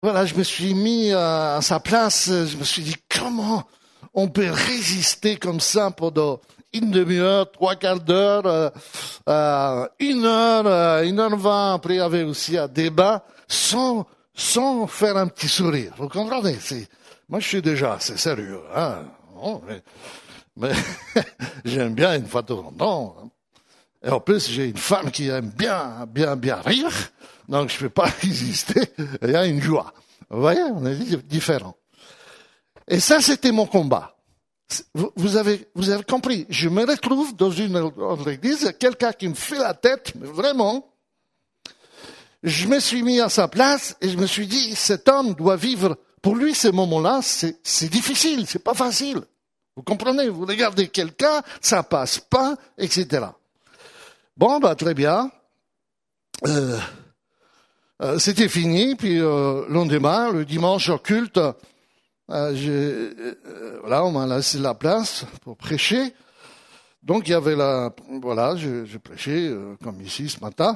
voilà, je me suis mis à sa place. Je me suis dit, comment on peut résister comme ça pendant une demi-heure, trois quarts d'heure, 1 heure 20. Après, il y avait aussi un débat sans faire un petit sourire. Vous comprenez? Moi, je suis déjà assez sérieux, hein. Bon, mais j'aime bien une fois de temps en temps. Et en plus, j'ai une femme qui aime bien rire, donc je ne peux pas résister. Il y a une joie. Vous voyez, on est différents. Et ça, c'était mon combat. Vous avez compris. Je me retrouve dans une autre église, quelqu'un qui me fait la tête, mais vraiment. Je me suis mis à sa place et je me suis dit, cet homme doit vivre. Pour lui, ces moments-là, c'est difficile, c'est pas facile. Vous comprenez? Vous regardez quelqu'un, ça passe pas, etc. Bon, très bien. C'était fini, puis lendemain, le dimanche au culte, voilà, on m'a laissé la place pour prêcher. Donc il y avait je prêchais comme ici ce matin,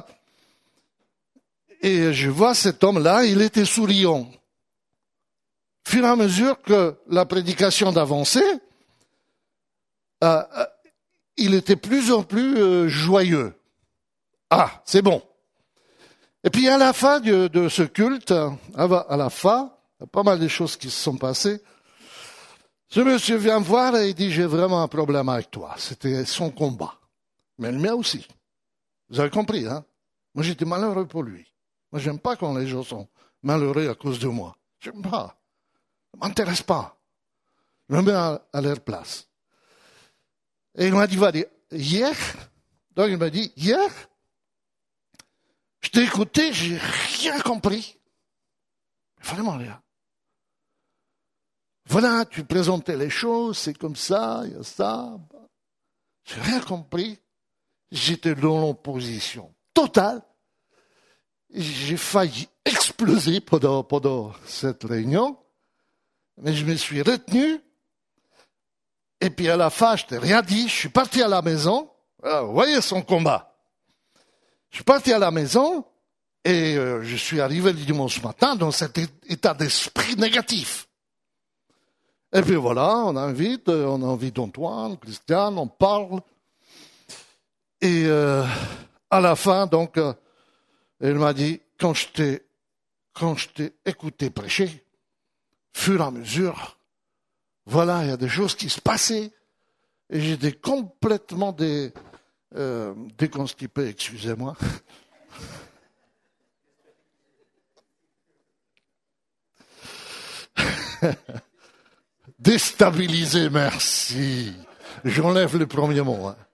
et je vois cet homme-là, il était souriant. Au fur et à mesure que la prédication avançait, il était plus en plus joyeux. Ah, c'est bon. Et puis à la fin de ce culte, à la fin, il y a pas mal de choses qui se sont passées. Ce monsieur vient me voir et il dit, j'ai vraiment un problème avec toi. C'était son combat. Mais le mien aussi. Vous avez compris, hein? Moi, j'étais malheureux pour lui. Moi, j'aime pas quand les gens sont malheureux à cause de moi. J'aime pas. Ça m'intéresse pas. Je me mets à leur place. Et il m'a dit, hier, donc il m'a dit, hier, je t'ai écouté, j'ai rien compris. Vraiment rien. Voilà, tu présentais les choses, c'est comme ça, il y a ça. J'ai rien compris. J'étais dans l'opposition totale. J'ai failli exploser pendant cette réunion, mais je me suis retenu. Et puis à la fin, je t'ai rien dit. Je suis parti à la maison. Alors, vous voyez son combat. Je suis parti à la maison et je suis arrivé le dimanche matin dans cet état d'esprit négatif. Et puis voilà, on invite Antoine, Christiane, on parle. Et à la fin, donc, elle m'a dit, quand je t'ai écouté prêcher, fur et à mesure, voilà, il y a des choses qui se passaient. Et j'étais complètement déconstipé, excusez-moi. Déstabilisé, merci. J'enlève le premier mot. Hein.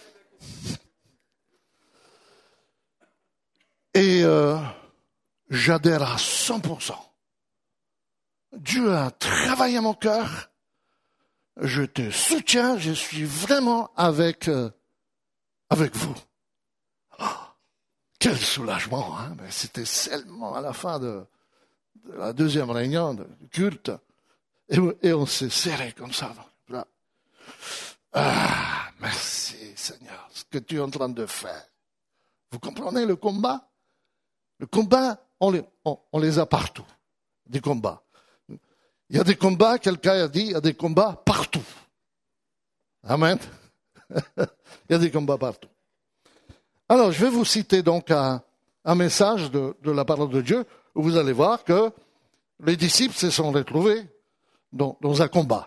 Et j'adhère à 100%. Dieu a travaillé mon cœur. Je te soutiens. Je suis vraiment avec vous. Oh, quel soulagement. Hein? Mais c'était seulement à la fin de la deuxième réunion du culte. Et on s'est serré comme ça. Là. Ah, merci Seigneur, ce que tu es en train de faire. Vous comprenez le combat? Le combat, on les a partout. Des combats. Il y a des combats, quelqu'un a dit, il y a des combats partout. Amen. Il y a des combats partout. Alors, je vais vous citer donc un message de la parole de Dieu où vous allez voir que les disciples se sont retrouvés dans un combat.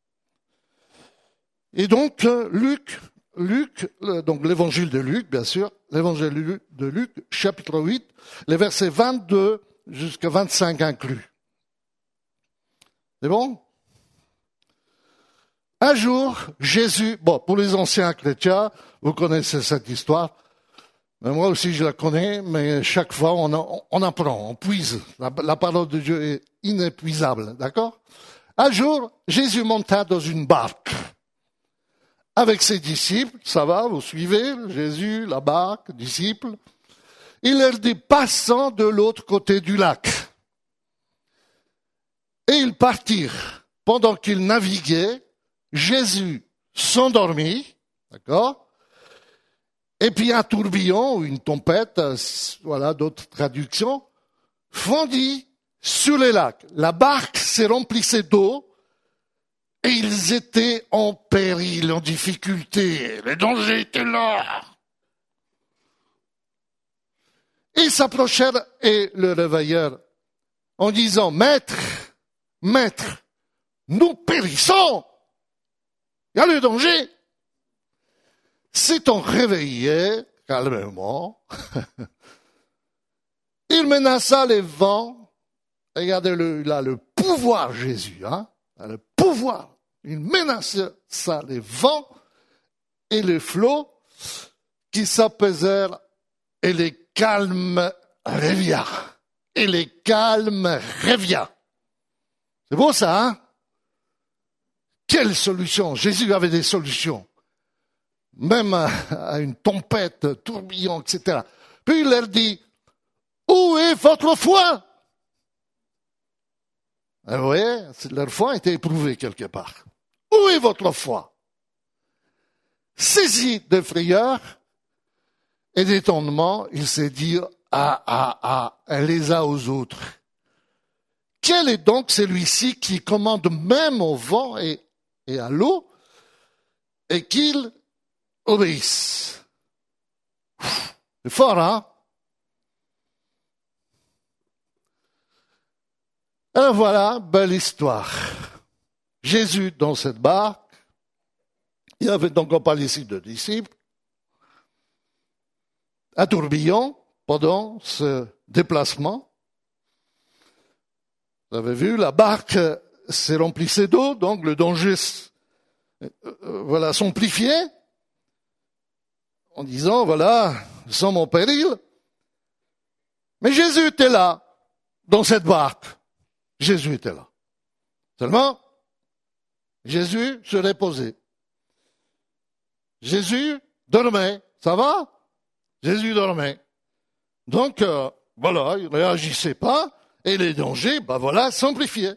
Et donc, Luc, donc l'évangile de Luc, bien sûr, l'évangile de Luc, chapitre 8, les versets 22 jusqu'à 25 inclus. C'est bon? Un jour, Jésus, pour les anciens chrétiens, vous connaissez cette histoire, mais moi aussi je la connais, mais chaque fois on apprend, on puise. La parole de Dieu est inépuisable, d'accord? Un jour, Jésus monta dans une barque avec ses disciples, ça va, vous suivez, Jésus, la barque, disciples. Il leur dit, passant de l'autre côté du lac. Et ils partirent. Pendant qu'ils naviguaient, Jésus s'endormit, d'accord? Et puis un tourbillon ou une tempête, voilà d'autres traductions, fondit sur les lacs. La barque s'est remplissée d'eau et ils étaient en péril, en difficulté. Le danger était là. Ils s'approchèrent et le réveillèrent en disant, Maître, nous périssons. Il y a le danger. S'étant réveillés calmement, il menaça les vents. Regardez, il a le pouvoir, Jésus, hein? Il a le pouvoir. Il menaça les vents et les flots qui s'apaisèrent et les calmes revient. Et les calmes revient. C'est beau ça, hein? Quelle solution? Jésus avait des solutions. Même à une tempête, tourbillon, etc. Puis il leur dit, où est votre foi? Vous voyez, leur foi a été éprouvée quelque part. Où est votre foi? Saisi de frayeur et d'étonnement, il s'est dit, elle les a aux autres. Quel est donc celui-ci qui commande même au vent et à l'eau et qu'il obéisse? C'est fort, hein? Alors voilà, belle histoire. Jésus dans cette barque, il y avait donc en Palestine de disciples, un tourbillon pendant ce déplacement. Vous avez vu, la barque s'est remplissée d'eau, donc le danger s'amplifié, en disant, voilà, nous sommes en péril. Mais Jésus était là, dans cette barque. Jésus était là. Seulement, Jésus se reposait. Jésus dormait. Ça va? Jésus dormait. Donc, voilà, il ne réagissait pas, et les dangers, s'amplifiaient.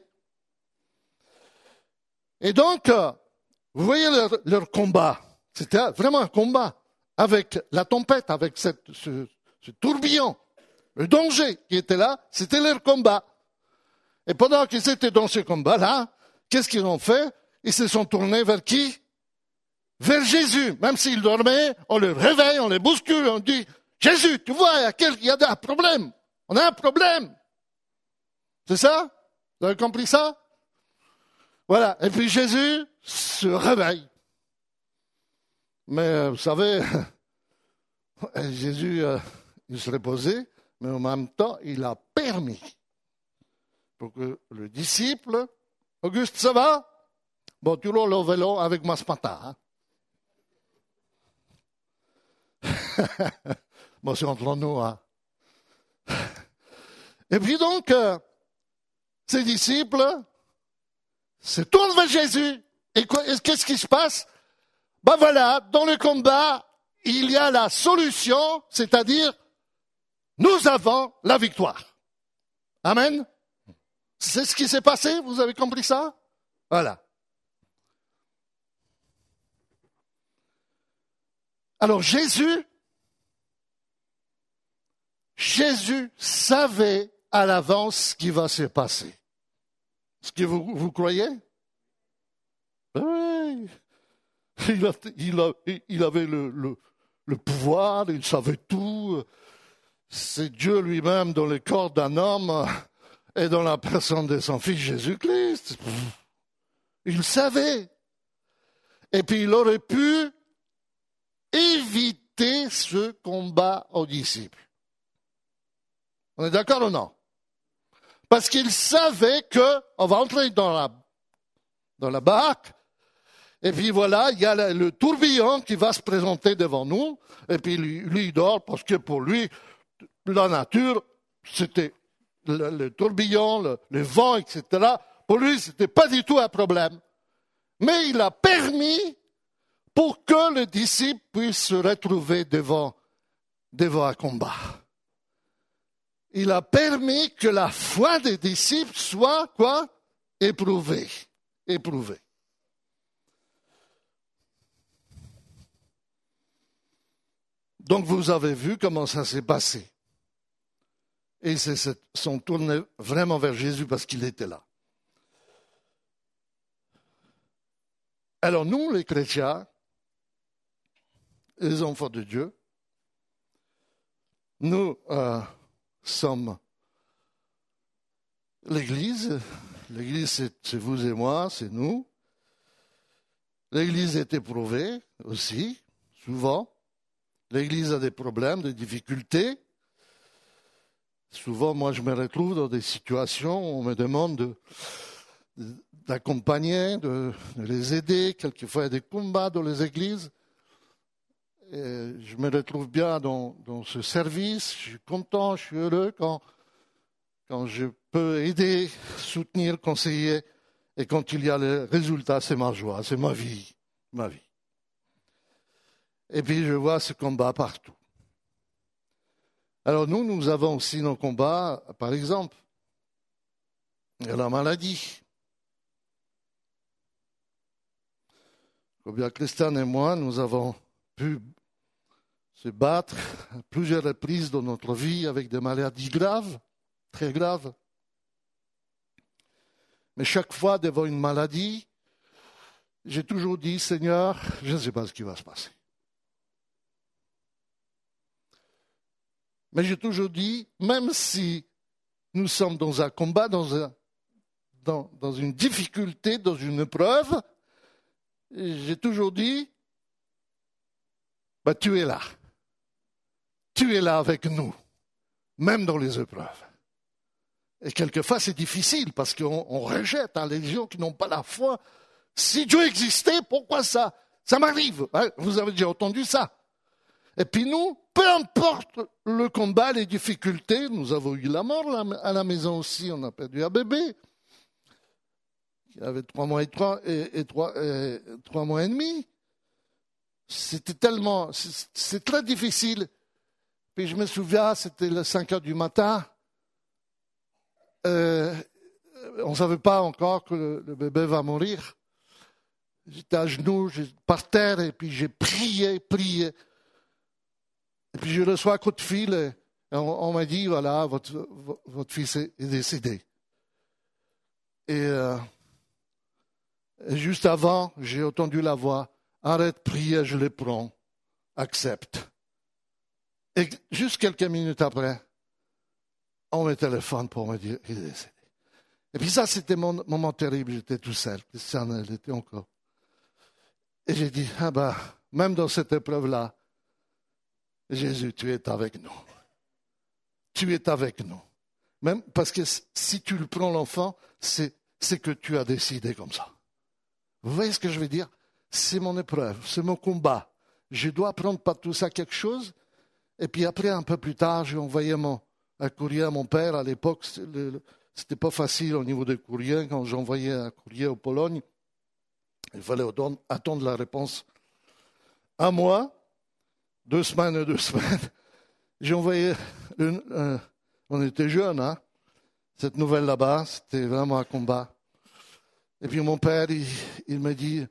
Et donc, vous voyez leur combat. C'était vraiment un combat avec la tempête, avec ce tourbillon. Le danger qui était là, c'était leur combat. Et pendant qu'ils étaient dans ce combat-là, qu'est-ce qu'ils ont fait? Ils se sont tournés vers qui? Vers Jésus. Même s'ils dormaient, on les réveille, on les bouscule, on dit, Jésus, tu vois, il y a un problème. On a un problème. C'est ça? Vous avez compris ça? Voilà. Et puis Jésus se réveille. Mais vous savez, Jésus, il se reposait, mais en même temps, il a permis pour que le disciple, Auguste, ça va? Bon, tu roules au vélo avec moi ce matin. Hein? Bon, c'est entre nous. Hein? Et puis donc, ces disciples se tournent vers Jésus. Et qu'est-ce qui se passe? Ben voilà, dans le combat, il y a la solution, c'est-à-dire, nous avons la victoire. Amen. C'est ce qui s'est passé, vous avez compris ça? Voilà. Alors Jésus savait à l'avance ce qui va se passer. Est-ce que vous croyez? Oui. Il avait le pouvoir, il savait tout. C'est Dieu lui-même dans le corps d'un homme et dans la personne de son fils Jésus-Christ. Il savait. Et puis il aurait pu éviter ce combat aux disciples. On est d'accord ou non? Parce qu'il savait qu'on va entrer dans la barque, et puis voilà, il y a le tourbillon qui va se présenter devant nous, et puis lui il dort, parce que pour lui, la nature, c'était le tourbillon, le vent, etc. Pour lui, c'était pas du tout un problème. Mais il a permis pour que le disciple puisse se retrouver devant un combat. Il a permis que la foi des disciples soit, quoi? Éprouvée. Donc vous avez vu comment ça s'est passé. Et ils se sont tournés vraiment vers Jésus parce qu'il était là. Alors nous, les chrétiens, les enfants de Dieu, nous sommes l'Église. L'Église, c'est vous et moi, c'est nous. L'Église est éprouvée aussi, souvent. L'Église a des problèmes, des difficultés. Souvent, moi, je me retrouve dans des situations où on me demande d'accompagner, de les aider. Quelquefois, il y a des combats dans les églises. Et je me retrouve bien dans ce service. Je suis content, je suis heureux quand je peux aider, soutenir, conseiller. Et quand il y a le résultat, c'est ma joie, c'est ma vie. Et puis, je vois ce combat partout. Alors nous avons aussi nos combats, par exemple, la maladie. Bien, Christiane et moi, nous avons pu se battre à plusieurs reprises dans notre vie avec des maladies graves, très graves. Mais chaque fois, devant une maladie, j'ai toujours dit, Seigneur, je ne sais pas ce qui va se passer. Mais j'ai toujours dit, même si nous sommes dans un combat, dans une difficulté, dans une épreuve, j'ai toujours dit, tu es là. Tu es là avec nous, même dans les épreuves. Et quelquefois, c'est difficile parce qu'on rejette les gens qui n'ont pas la foi. Si Dieu existait, pourquoi ça m'arrive. Vous avez déjà entendu ça. Et puis nous, peu importe le combat, les difficultés, nous avons eu la mort à la maison aussi, on a perdu un bébé. Il avait 3 mois et 3 mois et demi. C'est très difficile. Puis je me souviens, c'était les 5 heures du matin. On ne savait pas encore que le bébé va mourir. J'étais à genoux, par terre, et puis j'ai prié. Et puis je reçois un coup de fil, et on m'a dit, voilà, votre fils est décédé. Et juste avant, j'ai entendu la voix, arrête de prier, je le prends, accepte. Et juste quelques minutes après, on me téléphone pour me dire, il est décédé. Et puis ça, c'était mon moment terrible, j'étais tout seul, Christiane, elle était encore. Et j'ai dit, même dans cette épreuve-là, Jésus, tu es avec nous. Tu es avec nous. Même parce que si tu le prends l'enfant, c'est que tu as décidé comme ça. Vous voyez ce que je veux dire? C'est mon épreuve, c'est mon combat. Je dois prendre par tout ça quelque chose. Et puis après, un peu plus tard, j'ai envoyé un courrier à mon père. À l'époque, c'était pas facile au niveau des courriers. Quand j'envoyais un courrier au Pologne, il fallait attendre la réponse un mois. 2 semaines. J'ai envoyé, on était jeunes, cette nouvelle là-bas, c'était vraiment un combat. Et puis mon père, il me dit,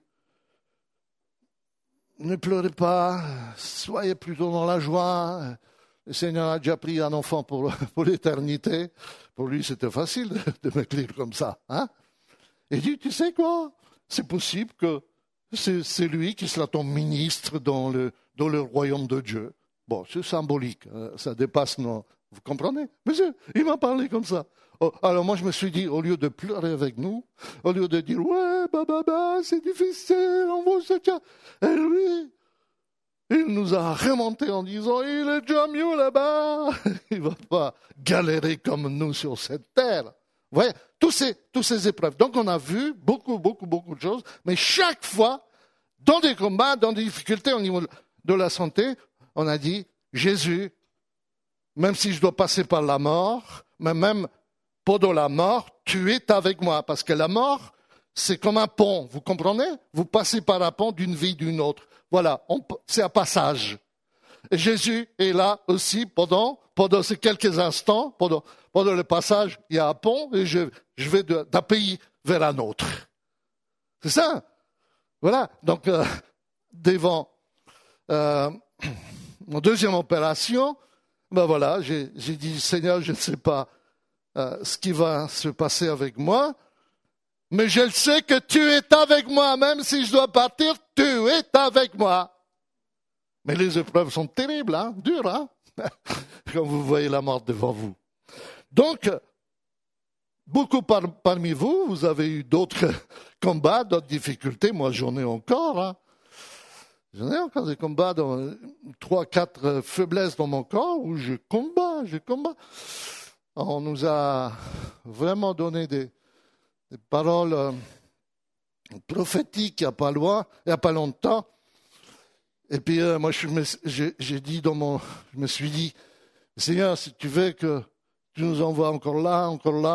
ne pleurez pas, soyez plutôt dans la joie. Le Seigneur a déjà pris un enfant pour l'éternité. Pour lui, c'était facile de m'écrire comme ça. Il dit, tu sais quoi, c'est possible que c'est lui qui sera ton ministre dans le royaume de Dieu. Bon, c'est symbolique, ça dépasse nos... Vous comprenez? Monsieur, il m'a parlé comme ça. Alors moi, je me suis dit, au lieu de pleurer avec nous, au lieu de dire, ouais, c'est difficile, on vous soutient. Et lui, il nous a remonté en disant, il est déjà mieux là-bas. Il ne va pas galérer comme nous sur cette terre. Vous voyez, tous ces épreuves. Donc on a vu beaucoup de choses, mais chaque fois, dans des combats, dans des difficultés au niveau de la santé, on a dit, Jésus, même si je dois passer par la mort, mais même pendant la mort, tu es avec moi. Parce que la mort, c'est comme un pont, vous comprenez? Vous passez par un pont d'une vie d'une autre. Voilà, c'est un passage. Et Jésus est là aussi pendant ces quelques instants, pendant le passage, il y a un pont et je vais d'un pays vers un autre. C'est ça. Voilà, donc devant mon deuxième opération, Ben voilà, j'ai dit, Seigneur, je ne sais pas ce qui va se passer avec moi, mais je le sais que tu es avec moi, même si je dois partir, tu es avec moi. Mais les épreuves sont terribles, hein, dures, hein, quand vous voyez la mort devant vous. Donc, beaucoup parmi vous, vous avez eu d'autres combats, d'autres difficultés. Moi, j'en ai encore. Hein. J'en ai encore des combats, 3, 4 faiblesses dans mon corps où je combats. On nous a vraiment donné des paroles prophétiques il n'y a pas longtemps. Et puis moi, je me suis dit, Seigneur, si tu veux que tu nous envoies encore là,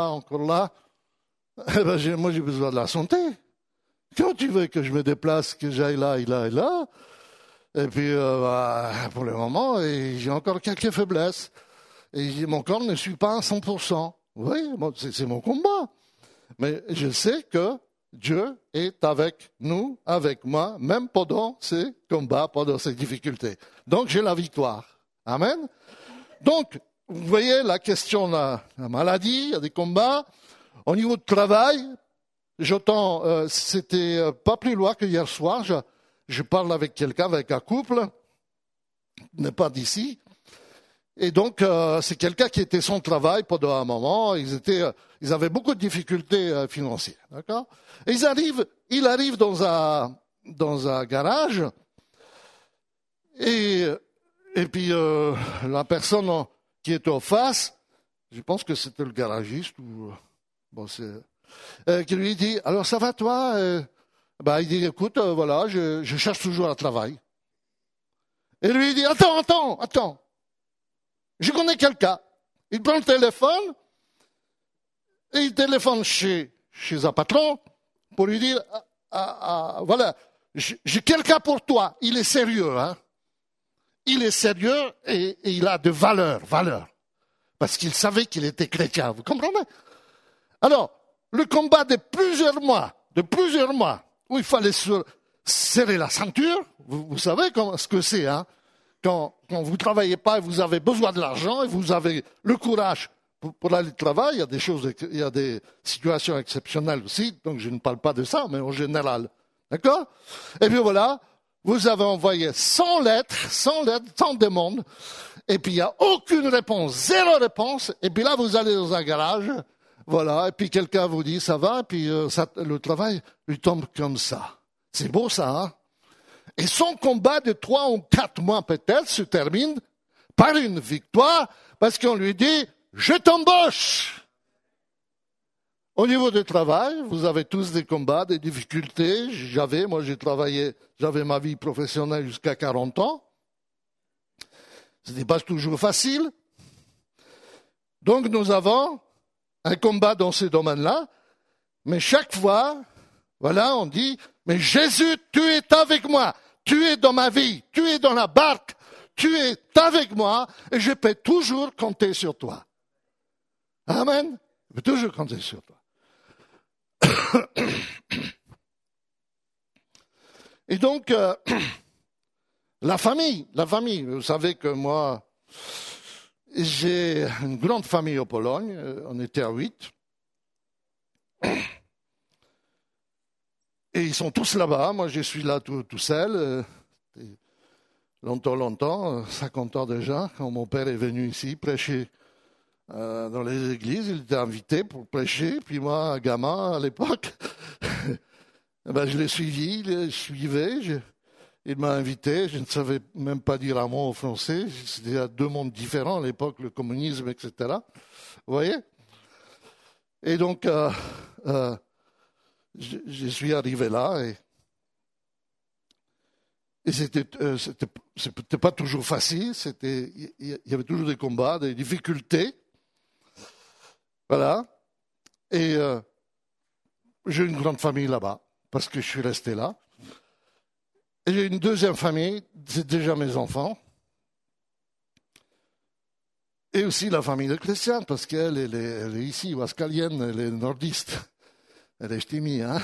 eh ben, moi j'ai besoin de la santé. Quand tu veux que je me déplace, que j'aille là et là et là, et puis pour le moment, j'ai encore quelques faiblesses. Et mon corps ne suit pas à 100%. Oui, c'est mon combat. Mais je sais que Dieu est avec nous, avec moi, même pendant ces combats, pendant ces difficultés. Donc j'ai la victoire. Amen. Donc, vous voyez la question de la maladie, il y a des combats. Au niveau de travail, j'entends, c'était pas plus loin que hier soir, je parle avec quelqu'un, avec un couple, n'est pas d'ici. Et donc, c'est quelqu'un qui était sans travail pendant un moment. Ils avaient beaucoup de difficultés financières, d'accord. Et il arrive dans un garage, et puis la personne qui était en face, je pense que c'était le garagiste ou qui lui dit, alors ça va toi? Il dit, écoute, voilà, je cherche toujours un travail. Et lui il dit, attends. Je connais quelqu'un. Il prend le téléphone et il téléphone chez un patron pour lui dire, voilà, j'ai quelqu'un pour toi. Il est sérieux, hein. Il est sérieux et il a de valeur. Parce qu'il savait qu'il était chrétien. Vous comprenez? Alors, le combat de plusieurs mois, où il fallait se serrer la ceinture, vous savez ce que c'est, hein. Quand vous ne travaillez pas et vous avez besoin de l'argent et vous avez le courage pour aller travailler, il y a des situations exceptionnelles aussi, donc je ne parle pas de ça, mais en général. D'accord? Et puis voilà, vous avez envoyé 100 lettres, 100 demandes, et puis il n'y a aucune réponse, 0 réponse, et puis là vous allez dans un garage, voilà, et puis quelqu'un vous dit ça va, et puis le travail lui tombe comme ça. C'est beau ça, hein? Et son combat de 3 ou 4 mois peut-être se termine par une victoire parce qu'on lui dit « Je t'embauche ». Au niveau du travail, vous avez tous des combats, des difficultés. J'avais ma vie professionnelle jusqu'à 40 ans. Ce n'est pas toujours facile. Donc nous avons un combat dans ces domaines-là. Mais chaque fois, voilà, on dit « Mais Jésus, tu es avec moi. Tu es dans ma vie, tu es dans la barque, tu es avec moi et je peux toujours compter sur toi. » Amen. Je peux toujours compter sur toi. Et donc, la famille, vous savez que moi, j'ai une grande famille en Pologne, on était à 8. Et ils sont tous là-bas, moi je suis là tout seul, longtemps, 50 ans déjà, quand mon père est venu ici prêcher dans les églises, il était invité pour prêcher, puis moi, gamin à l'époque, je l'ai suivi, il m'a invité, je ne savais même pas dire un mot en français, c'était 2 mondes différents à l'époque, le communisme, etc. Vous voyez? Et donc, je suis arrivé là et c'était pas toujours facile, il y avait toujours des combats, des difficultés. Voilà. Et j'ai une grande famille là-bas parce que je suis resté là. Et j'ai une deuxième famille, c'est déjà mes enfants. Et aussi la famille de Christiane parce qu'elle est ici, wascalienne, elle est nordiste. Elle est timide, hein?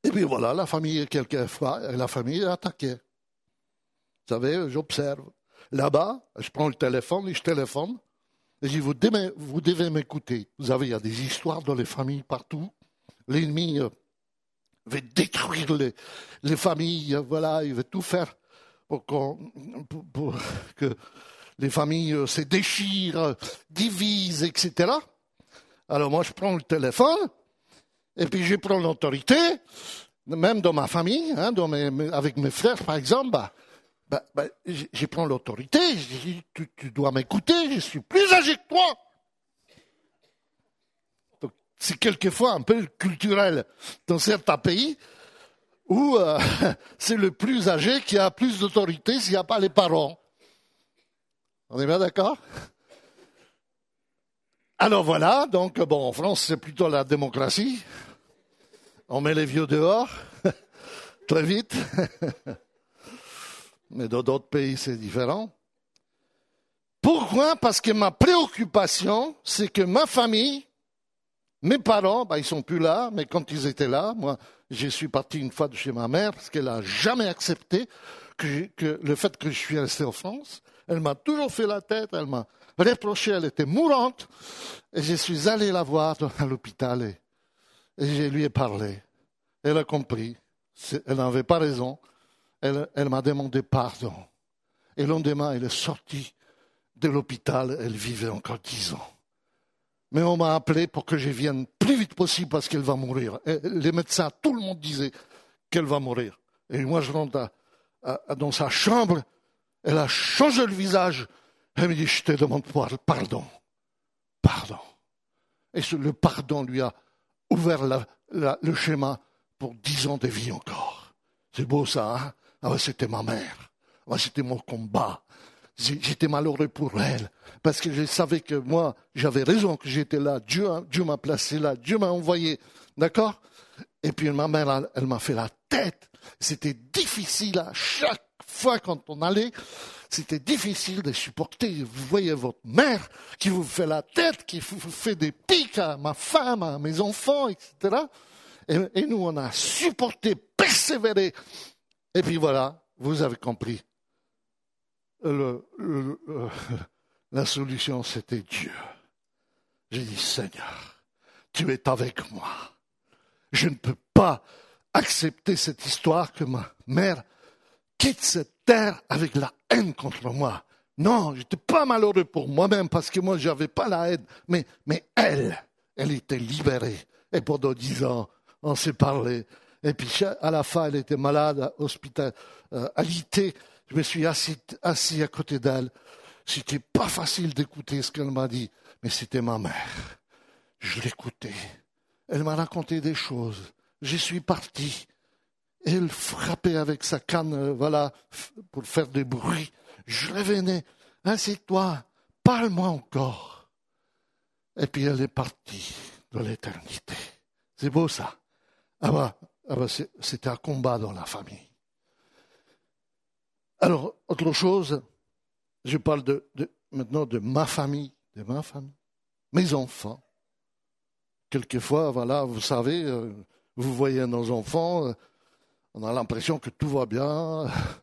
Et puis voilà, la famille, quelquefois, la famille est attaquée. Vous savez, j'observe. Là-bas, je prends le téléphone et je téléphone. Et je dis, vous devez m'écouter. Vous savez, il y a des histoires dans les familles partout. L'ennemi veut détruire les familles. Voilà, il veut tout faire pour que les familles se déchirent, divisent, etc. Alors moi, je prends le téléphone et puis je prends l'autorité, même dans ma famille, hein, avec mes frères, par exemple. Je prends l'autorité, je dis, tu dois m'écouter, je suis plus âgé que toi. Donc, c'est quelquefois un peu culturel dans certains pays où c'est le plus âgé qui a plus d'autorité s'il n'y a pas les parents. On est bien d'accord? Alors voilà, donc bon, en France c'est plutôt la démocratie. On met les vieux dehors, très vite. Mais dans d'autres pays, c'est différent. Pourquoi? Parce que ma préoccupation, c'est que ma famille, mes parents, ils sont plus là, mais quand ils étaient là, moi, je suis parti une fois de chez ma mère, parce qu'elle n'a jamais accepté que le fait que je suis resté en France. Elle m'a toujours fait la tête, elle m'a reproché, elle était mourante. Et je suis allé la voir à l'hôpital et je lui ai parlé. Elle a compris. Elle n'avait pas raison. Elle m'a demandé pardon. Et le lendemain, elle est sortie de l'hôpital. Elle vivait encore 10 ans. Mais on m'a appelé pour que je vienne plus vite possible parce qu'elle va mourir. Et les médecins, tout le monde disait qu'elle va mourir. Et moi, je rentre dans sa chambre. Elle a changé le visage. Elle me dit, je te demande pardon. Pardon. Et le pardon lui a ouvert le schéma pour 10 ans de vie encore. C'est beau ça, hein? Ah ouais, c'était ma mère. Ah ouais, c'était mon combat. J'étais malheureux pour elle. Parce que je savais que moi, j'avais raison que j'étais là. Dieu m'a placé là. Dieu m'a envoyé. D'accord? Et puis ma mère, elle m'a fait la tête. C'était difficile à chaque fois quand on allait. C'était difficile de supporter. Vous voyez votre mère qui vous fait la tête, qui vous fait des pics à ma femme, à mes enfants, etc. Et nous, on a supporté, persévéré. Et puis voilà, vous avez compris. La solution, c'était Dieu. J'ai dit, Seigneur, tu es avec moi. Je ne peux pas accepter cette histoire que ma mère quitte cette terre avec la haine contre moi. Non, je n'étais pas malheureux pour moi-même parce que moi, je n'avais pas la haine. Mais elle était libérée. Et pendant 10 ans, on s'est parlé. Et puis, à la fin, elle était malade, alitée. Je me suis assis à côté d'elle. C'était pas facile d'écouter ce qu'elle m'a dit, mais c'était ma mère. Je l'écoutais. Elle m'a raconté des choses. Je suis parti. Elle frappait avec sa canne, voilà, pour faire des bruits. Je revenais. Assieds-toi, parle-moi encore. Et puis elle est partie dans l'éternité. C'est beau ça. C'était un combat dans la famille. Alors, autre chose, je parle maintenant de ma famille, mes enfants. Quelquefois, voilà, vous savez, vous voyez nos enfants, on a l'impression que tout va bien.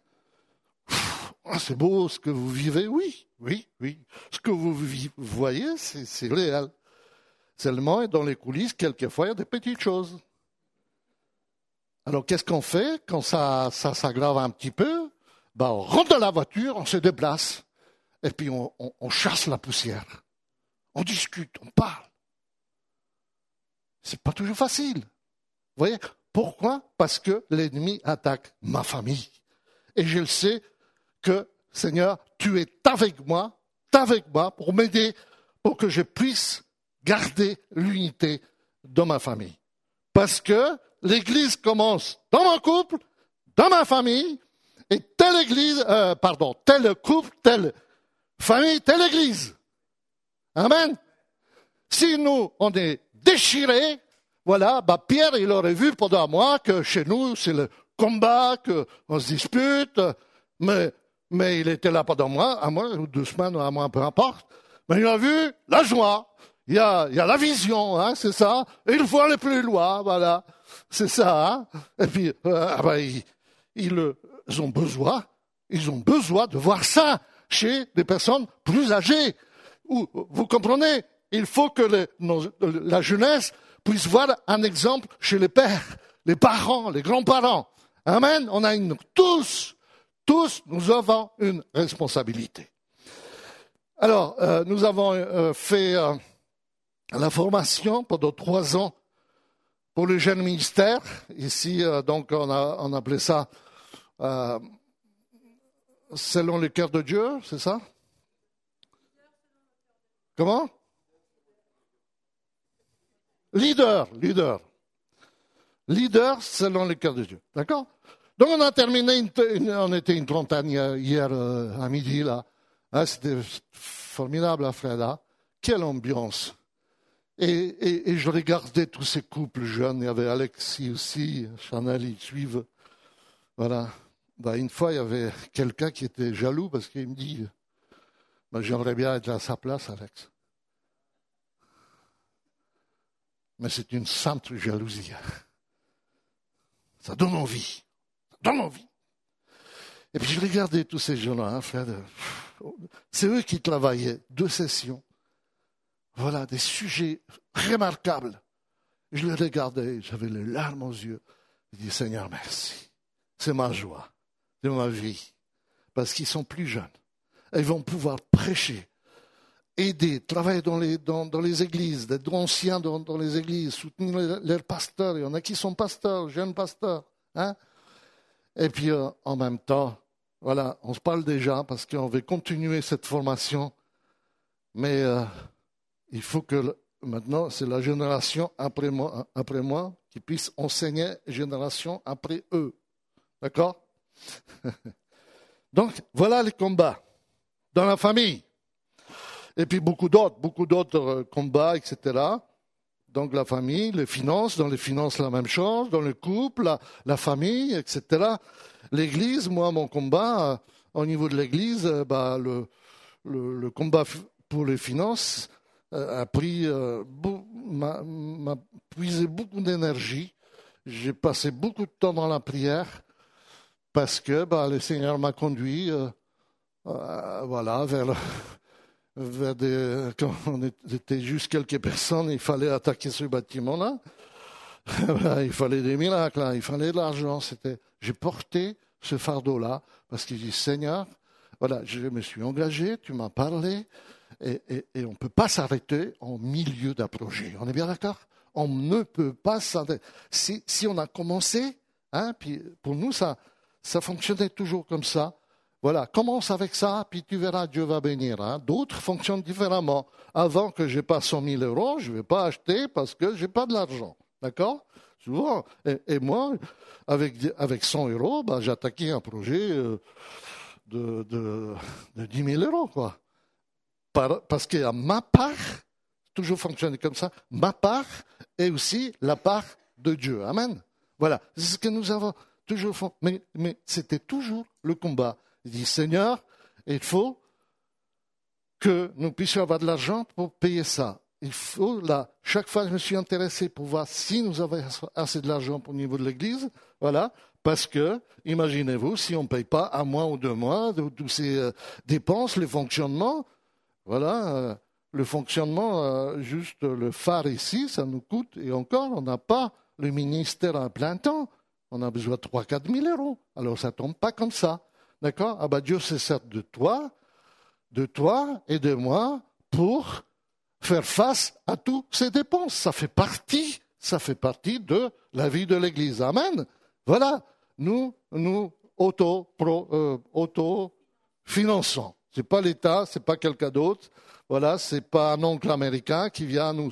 C'est beau ce que vous vivez, oui. Ce que vous voyez, c'est réel. Seulement, dans les coulisses, quelquefois, il y a des petites choses. Alors, qu'est-ce qu'on fait quand ça s'aggrave un petit peu? On rentre dans la voiture, on se déplace, et puis on chasse la poussière. On discute, on parle. C'est pas toujours facile. Vous voyez? Pourquoi? Parce que l'ennemi attaque ma famille. Et je le sais que, Seigneur, tu es avec moi pour m'aider, pour que je puisse garder l'unité dans ma famille. Parce que l'Église commence dans mon couple, dans ma famille, et tel couple, telle famille, telle Église. Amen. Si nous, on est déchirés, voilà, Pierre, il aurait vu pendant un mois que chez nous, c'est le combat, qu'on se dispute, mais il était là pendant un mois ou 2 semaines ou un mois, peu importe. Mais il a vu la joie, il y a la vision, hein, c'est ça. Et il faut aller plus loin, voilà. C'est ça, hein. Et puis, ils ont besoin de voir ça chez des personnes plus âgées. Vous comprenez? Il faut que la jeunesse puisse voir un exemple chez les pères, les parents, les grands-parents. Amen. On a tous, nous avons une responsabilité. Alors, nous avons fait la formation pendant 3 ans pour le jeune ministère. Ici, donc, on appelait ça selon le cœur de Dieu, c'est ça? Comment? Leader selon le cœur de Dieu. D'accord? Donc on a terminé, on était une trentaine hier à midi, là. Hein, c'était formidable, Freda. Quelle ambiance. Et je regardais tous ces couples jeunes. Il y avait Alexis aussi, Chanel, ils suivent. Voilà. Une fois, il y avait quelqu'un qui était jaloux parce qu'il me dit, j'aimerais bien être à sa place, Alex. Mais c'est une sainte jalousie. Ça donne envie. Et puis je regardais tous ces gens-là, hein, frère. C'est eux qui travaillaient 2 sessions. Voilà, des sujets remarquables. Je les regardais, j'avais les larmes aux yeux. Je dis, Seigneur, merci. C'est ma joie, c'est ma vie. Parce qu'ils sont plus jeunes. Et ils vont pouvoir prêcher, aider, travailler dans les églises, d'être anciens dans les églises, soutenir leurs pasteurs. Il y en a qui sont pasteurs, jeunes pasteurs. Hein? Et puis, en même temps, voilà, on se parle déjà parce qu'on veut continuer cette formation. Mais il faut que maintenant, c'est la génération après moi qui puisse enseigner génération après eux. D'accord? Donc, voilà les combats dans la famille. Et puis beaucoup d'autres combats, etc. Donc la famille, les finances, dans les finances la même chose, dans le couple, la famille, etc. L'église, moi mon combat, au niveau de l'église, le combat pour les finances m'a puisé beaucoup d'énergie. J'ai passé beaucoup de temps dans la prière parce que le Seigneur m'a conduit quand on était juste quelques personnes, il fallait attaquer ce bâtiment-là. Il fallait des miracles, il fallait de l'argent. J'ai porté ce fardeau-là parce que j'ai dit, Seigneur, voilà, je me suis engagé, tu m'as parlé, et on ne peut pas s'arrêter en milieu d'un projet. On est bien d'accord? On ne peut pas s'arrêter. Si on a commencé, hein, puis pour nous, ça fonctionnait toujours comme ça. Voilà, commence avec ça, puis tu verras, Dieu va bénir. Hein. D'autres fonctionnent différemment. Avant que je n'ai pas 100 000 euros, je ne vais pas acheter parce que je n'ai pas de l'argent. D'accord? Souvent. Et moi, avec 100 euros, j'attaquais un projet de 10 000 euros. Quoi. Parce qu'à ma part, toujours fonctionné comme ça, ma part est aussi la part de Dieu. Amen. Voilà, c'est ce que nous avons toujours fait. Mais c'était toujours le combat. Il dit, Seigneur, il faut que nous puissions avoir de l'argent pour payer ça. Il faut, là, chaque fois, je me suis intéressé pour voir si nous avons assez de l'argent au niveau de l'Église. Voilà, parce que, imaginez-vous, si on ne paye pas 1 mois ou 2 mois de tous ces dépenses, le fonctionnement, voilà, le fonctionnement, juste le phare ici, ça nous coûte, et encore, on n'a pas le ministère à plein temps. On a besoin de 3 000 à 4 000 euros. Alors, ça ne tombe pas comme ça. D'accord? Dieu se sert de toi et de moi pour faire face à toutes ces dépenses. Ça fait partie de la vie de l'Église. Amen. Voilà. Nous auto-finançons. C'est pas l'État, c'est pas quelqu'un d'autre. Voilà, c'est pas un oncle américain qui vient nous,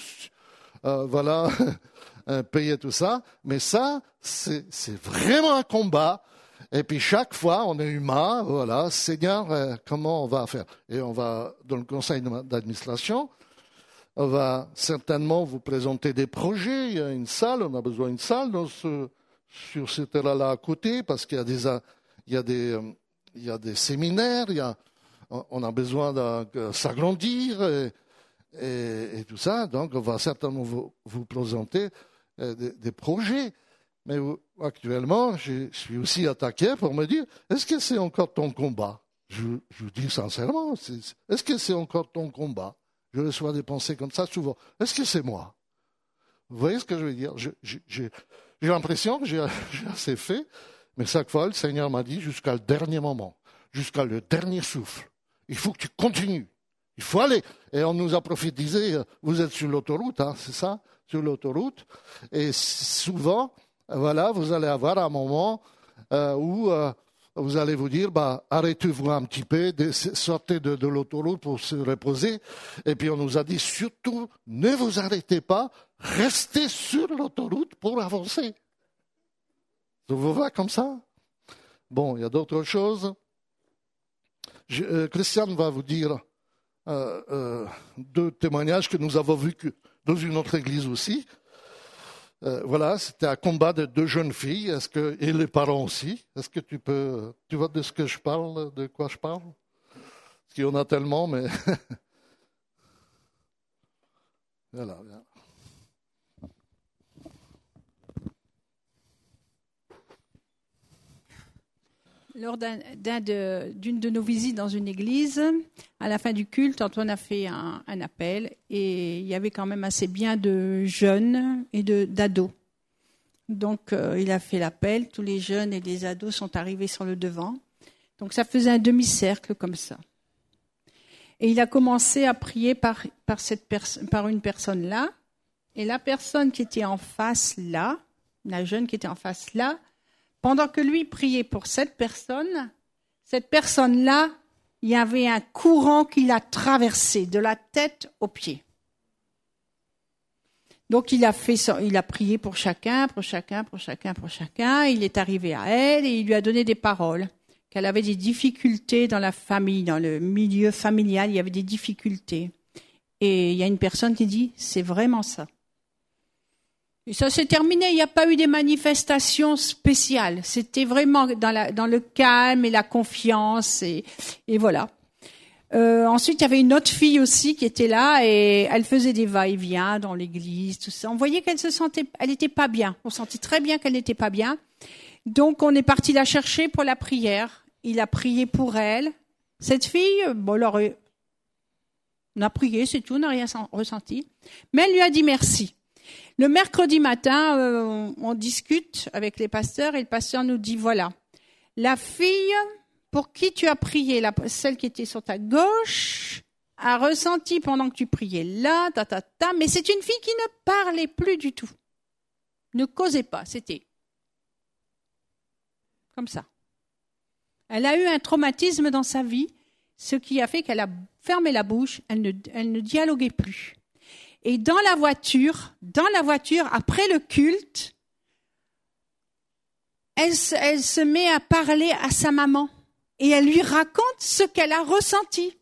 payer tout ça. Mais ça, c'est vraiment un combat. Et puis chaque fois, on est humain, voilà, Seigneur, comment on va faire? Et on va, dans le conseil d'administration, on va certainement vous présenter des projets. Il y a une salle, on a besoin d'une salle sur ce terrain-là à côté, parce qu'il y a des séminaires, on a besoin de s'agrandir. et tout ça. Donc, on va certainement vous présenter des projets. Mais actuellement, je suis aussi attaqué pour me dire, est-ce que c'est encore ton combat? Je vous dis sincèrement, est-ce que c'est encore ton combat? Je reçois des pensées comme ça souvent. Est-ce que c'est moi? Vous voyez ce que je veux dire? J'ai l'impression que j'ai assez fait, mais chaque fois, le Seigneur m'a dit jusqu'à le dernier moment, jusqu'à le dernier souffle. Il faut que tu continues. Il faut aller. Et on nous a prophétisé, vous êtes sur l'autoroute, hein, c'est ça? Sur l'autoroute. Et souvent, voilà, vous allez avoir un moment où vous allez vous dire, arrêtez-vous un petit peu, sortez de l'autoroute pour se reposer. Et puis on nous a dit, surtout, ne vous arrêtez pas, restez sur l'autoroute pour avancer. Ça vous va comme ça? Bon, il y a d'autres choses. Christian va vous dire deux témoignages que nous avons vus dans une autre église aussi. Voilà, c'était un combat de deux jeunes filles, et les parents aussi. Est-ce que tu vois de ce que je parle, de quoi je parle? Parce qu'il y en a tellement, mais voilà. Lors d'une de nos visites dans une église, à la fin du culte, Antoine a fait un appel et il y avait quand même assez bien de jeunes et d'ados. Donc il a fait l'appel, tous les jeunes et les ados sont arrivés sur le devant. Donc ça faisait un demi-cercle comme ça. Et il a commencé à prier par une personne là. Et la personne qui était en face là, la jeune qui était en face là, pendant que lui priait pour cette personne-là, il y avait un courant qui l'a traversé de la tête aux pieds. Donc il a prié pour chacun. Il est arrivé à elle et il lui a donné des paroles. Qu'elle avait des difficultés dans la famille, dans le milieu familial, il y avait des difficultés. Et il y a une personne qui dit, c'est vraiment ça. Et ça s'est terminé, il n'y a pas eu des manifestations spéciales. C'était vraiment dans le calme et la confiance et voilà. Ensuite, il y avait une autre fille aussi qui était là et elle faisait des va-et-vient dans l'église, tout ça. On voyait elle était pas bien. On sentait très bien qu'elle n'était pas bien. Donc, on est parti la chercher pour la prière. Il a prié pour elle. Cette fille, on a prié, c'est tout, on n'a rien ressenti. Mais elle lui a dit merci. Le mercredi matin, on discute avec les pasteurs et le pasteur nous dit, voilà, la fille pour qui tu as prié, celle qui était sur ta gauche, a ressenti pendant que tu priais là, mais c'est une fille qui ne parlait plus du tout, ne causait pas, c'était comme ça. Elle a eu un traumatisme dans sa vie, ce qui a fait qu'elle a fermé la bouche, elle ne dialoguait plus. Et dans la voiture, après le culte, elle se met à parler à sa maman et elle lui raconte ce qu'elle a ressenti.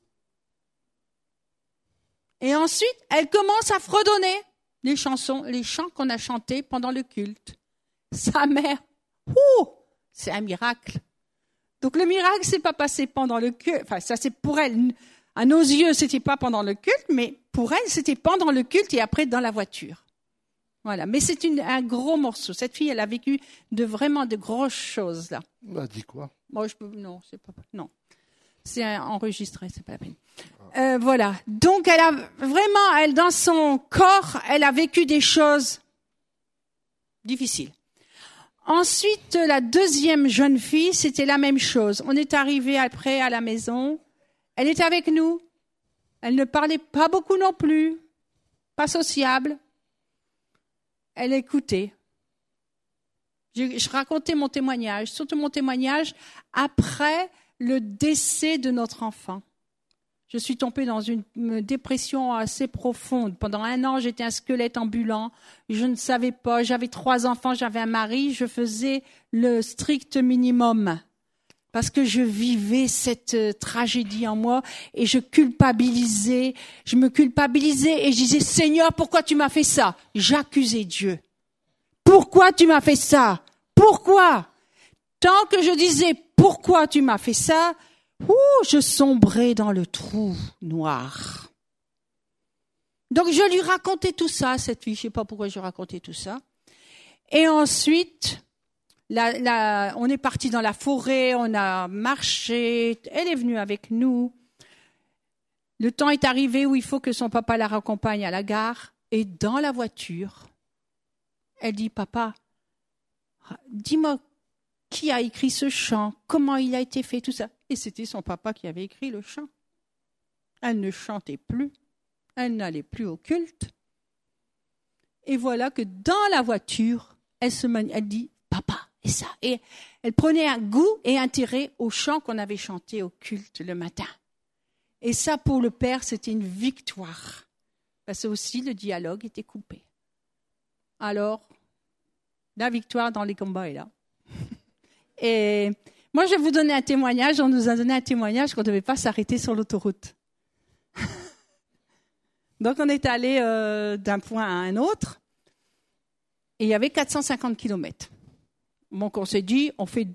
Et ensuite, elle commence à fredonner les chants qu'on a chantés pendant le culte. Sa mère, c'est un miracle. Donc le miracle, c'est pas passé pendant le culte. Enfin, ça c'est pour elle. À nos yeux, c'était pas pendant le culte, mais pour elle, c'était pendant le culte et après dans la voiture. Voilà. Mais c'est un gros morceau. Cette fille, elle a vécu vraiment de grosses choses, là. Elle dit quoi? Non, c'est pas, non. C'est enregistré, c'est pas la peine. Voilà. Donc, elle a vraiment, dans son corps, elle a vécu des choses difficiles. Ensuite, la deuxième jeune fille, c'était la même chose. On est arrivé après à la maison. Elle était avec nous. Elle ne parlait pas beaucoup non plus. Pas sociable. Elle écoutait. Je racontais mon témoignage, surtout mon témoignage après le décès de notre enfant. Je suis tombée dans une dépression assez profonde. Pendant 1 an, j'étais un squelette ambulant. Je ne savais pas. J'avais 3 enfants, j'avais un mari. Je faisais le strict minimum parce que je vivais cette tragédie en moi et je me culpabilisais et je disais, Seigneur, pourquoi tu m'as fait ça? J'accusais Dieu. Pourquoi tu m'as fait ça? Pourquoi? Tant que je disais, pourquoi tu m'as fait ça? Je sombrais dans le trou noir. Donc je lui racontais tout ça, cette fille, je sais pas pourquoi je racontais tout ça. Et ensuite, on est parti dans la forêt, on a marché, elle est venue avec nous. Le temps est arrivé où il faut que son papa la raccompagne à la gare. Et dans la voiture, elle dit, papa, dis-moi qui a écrit ce chant, comment il a été fait, tout ça. Et c'était son papa qui avait écrit le chant. Elle ne chantait plus, elle n'allait plus au culte. Et voilà que dans la voiture, elle dit, papa, et ça. Et elle prenait un goût et intérêt au chant qu'on avait chanté au culte le matin. Et ça, pour le père, c'était une victoire. Parce que aussi, le dialogue était coupé. Alors, la victoire dans les combats est là. Et moi, je vais vous donner un témoignage. On nous a donné un témoignage qu'on ne devait pas s'arrêter sur l'autoroute. Donc, on est allé d'un point à un autre. Et il y avait 450 kilomètres. Donc, on s'est dit, on fait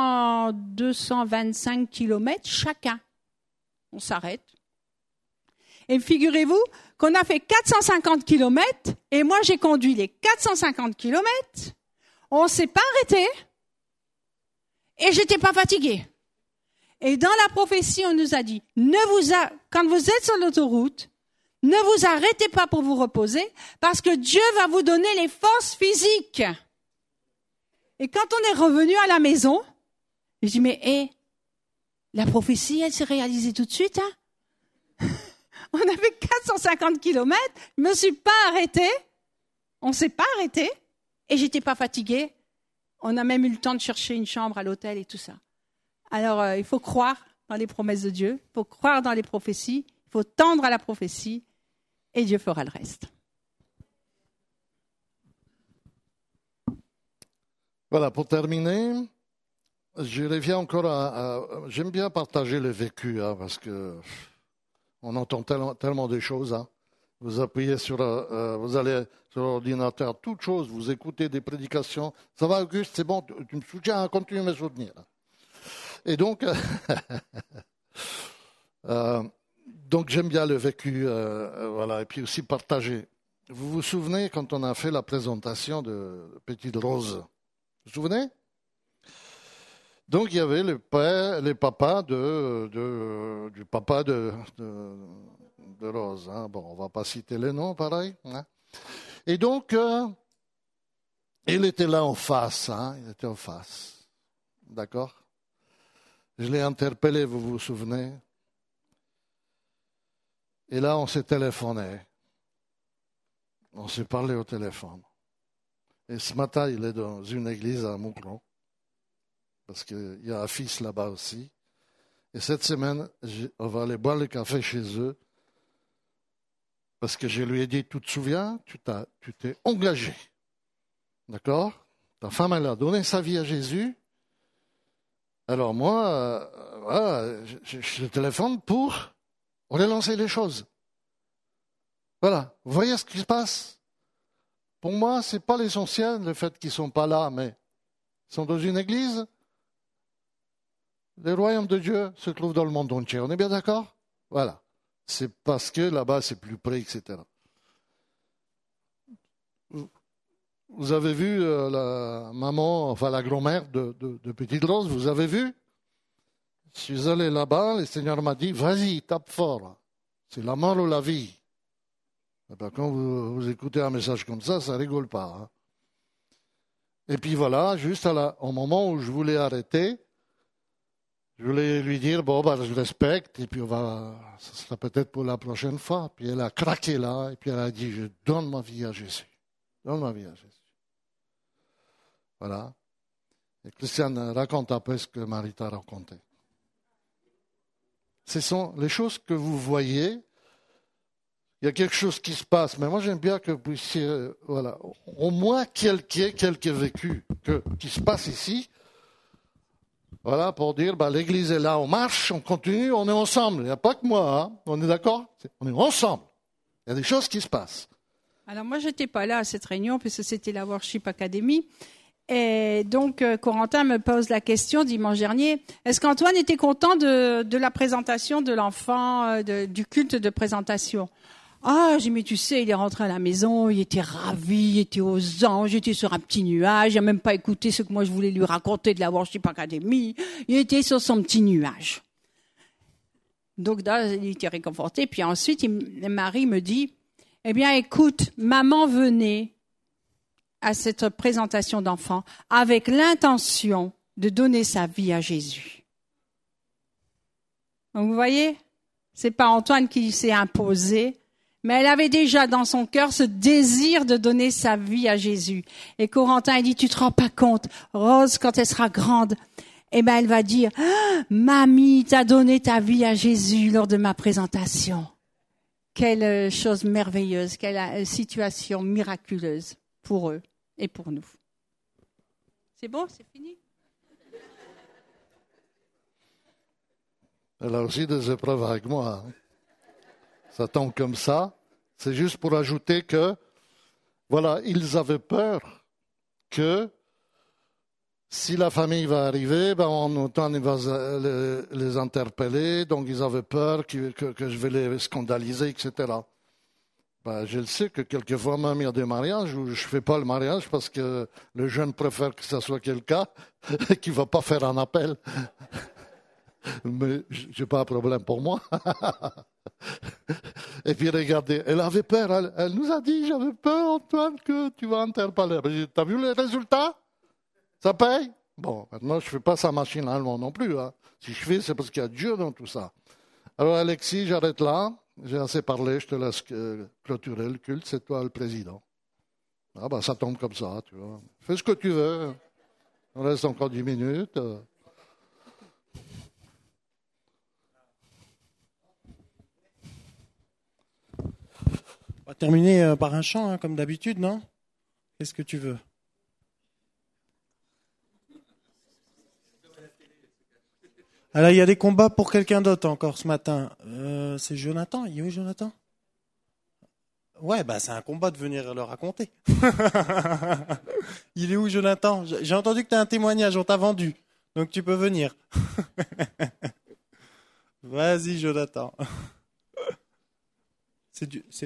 225 kilomètres chacun. On s'arrête. Et figurez-vous qu'on a fait 450 kilomètres et moi j'ai conduit les 450 kilomètres. On ne s'est pas arrêté et j'étais pas fatiguée. Et dans la prophétie, on nous a dit, quand vous êtes sur l'autoroute, ne vous arrêtez pas pour vous reposer parce que Dieu va vous donner les forces physiques. Et quand on est revenu à la maison, je dis, mais la prophétie, elle s'est réalisée tout de suite, hein? On a fait 450 kilomètres, je ne me suis pas arrêtée, on ne s'est pas arrêté, et j'étais pas fatiguée. On a même eu le temps de chercher une chambre à l'hôtel et tout ça. Alors, il faut croire dans les promesses de Dieu, il faut croire dans les prophéties, il faut tendre à la prophétie, et Dieu fera le reste. Voilà, pour terminer, je reviens encore j'aime bien partager le vécu, hein, parce que on entend tellement de choses. Hein. Vous appuyez vous allez sur l'ordinateur, toutes choses, vous écoutez des prédications. Ça va, Auguste, c'est bon, tu me soutiens, hein, continue à me soutenir. Et donc, donc j'aime bien le vécu, voilà, et puis aussi partager. Vous vous souvenez quand on a fait la présentation de Petite Rose? Vous vous souvenez? Donc il y avait les papas du papa de Rose. Hein. Bon, on va pas citer les noms, pareil. Hein. Et donc il était là en face. Hein. Il était en face, d'accord. Je l'ai interpellé, vous vous souvenez. Et là, on s'est téléphoné. On s'est parlé au téléphone. Et ce matin, il est dans une église à Moucron. Parce qu'il y a un fils là-bas aussi. Et cette semaine, on va aller boire le café chez eux. Parce que je lui ai dit, tu te souviens, tu t'es engagé. D'accord? Ta femme, elle a donné sa vie à Jésus. Alors moi, voilà, je téléphone pour relancer les choses. Voilà, vous voyez ce qui se passe? Pour moi, ce n'est pas l'essentiel, le fait qu'ils ne sont pas là, mais ils sont dans une église. Le royaume de Dieu se trouve dans le monde entier. On est bien d'accord? Voilà. C'est parce que là-bas, c'est plus près, etc. Vous avez vu la maman, enfin la grand-mère de Petite Rose, vous avez vu? Je suis allé là-bas, le Seigneur m'a dit, vas-y, tape fort. C'est la mort ou la vie. Et bien, quand vous écoutez un message comme ça ne rigole pas. Hein. Et puis voilà, juste au moment où je voulais arrêter, je voulais lui dire, bon, bah, je respecte, et puis ça sera peut-être pour la prochaine fois. Puis elle a craqué là, et puis elle a dit, je donne ma vie à Jésus. Donne ma vie à Jésus. Voilà. Et Christiane raconte un peu ce que Marie t'a raconté. Ce sont les choses que vous voyez. Il y a quelque chose qui se passe, mais moi j'aime bien que vous puissiez, voilà, au moins quelques vécus qui se passent ici. Voilà, pour dire, l'église est là, on marche, on continue, on est ensemble. Il n'y a pas que moi, hein. On est d'accord? On est ensemble. Il y a des choses qui se passent. Alors moi, je n'étais pas là à cette réunion, puisque c'était la Worship Academy. Et donc, Corentin me pose la question dimanche dernier, est-ce qu'Antoine était content de la présentation de l'enfant, du culte de présentation? Ah, j'ai dit, mais tu sais, il est rentré à la maison, il était ravi, il était aux anges, il était sur un petit nuage, il n'a même pas écouté ce que moi je voulais lui raconter de la Worship Academy, il était sur son petit nuage. Donc là, il était réconforté, puis ensuite, Marie me dit, eh bien écoute, maman venait à cette présentation d'enfant avec l'intention de donner sa vie à Jésus. Donc vous voyez, c'est pas Antoine qui s'est imposé, mais elle avait déjà dans son cœur ce désir de donner sa vie à Jésus. Et Corentin, il dit, tu te rends pas compte, Rose, quand elle sera grande, eh ben, elle va dire, ah, mamie, t'as donné ta vie à Jésus lors de ma présentation. Quelle chose merveilleuse, quelle situation miraculeuse pour eux et pour nous. C'est bon, c'est fini? Elle a aussi des épreuves avec moi. Ça tombe comme ça. C'est juste pour ajouter que, voilà, ils avaient peur que si la famille va arriver, ben Antoine va les interpeller, donc ils avaient peur que je vais les scandaliser, etc. Ben, je le sais que quelquefois même il y a des mariages où je ne fais pas le mariage parce que le jeune préfère que ce soit quelqu'un qui ne va pas faire un appel. Mais je n'ai pas un problème pour moi. Et puis regardez, elle avait peur, elle nous a dit, j'avais peur Antoine que tu vas interpeller. T'as vu les résultats? Ça paye? Bon, maintenant je ne fais pas ça machinalement non plus. Hein. Si je fais, c'est parce qu'il y a Dieu dans tout ça. Alors Alexis, j'arrête là. J'ai assez parlé, je te laisse clôturer le culte, c'est toi le président. Ah ben ça tombe comme ça, tu vois. Fais ce que tu veux. On reste encore 10 minutes. On va terminer par un chant, hein, comme d'habitude, non? Qu'est-ce que tu veux? Alors, il y a des combats pour quelqu'un d'autre encore ce matin. C'est Jonathan. Il est où, Jonathan? Ouais, bah c'est un combat de venir le raconter. Il est où, Jonathan? J'ai entendu que tu as un témoignage, on t'a vendu. Donc tu peux venir. Vas-y, Jonathan. C'est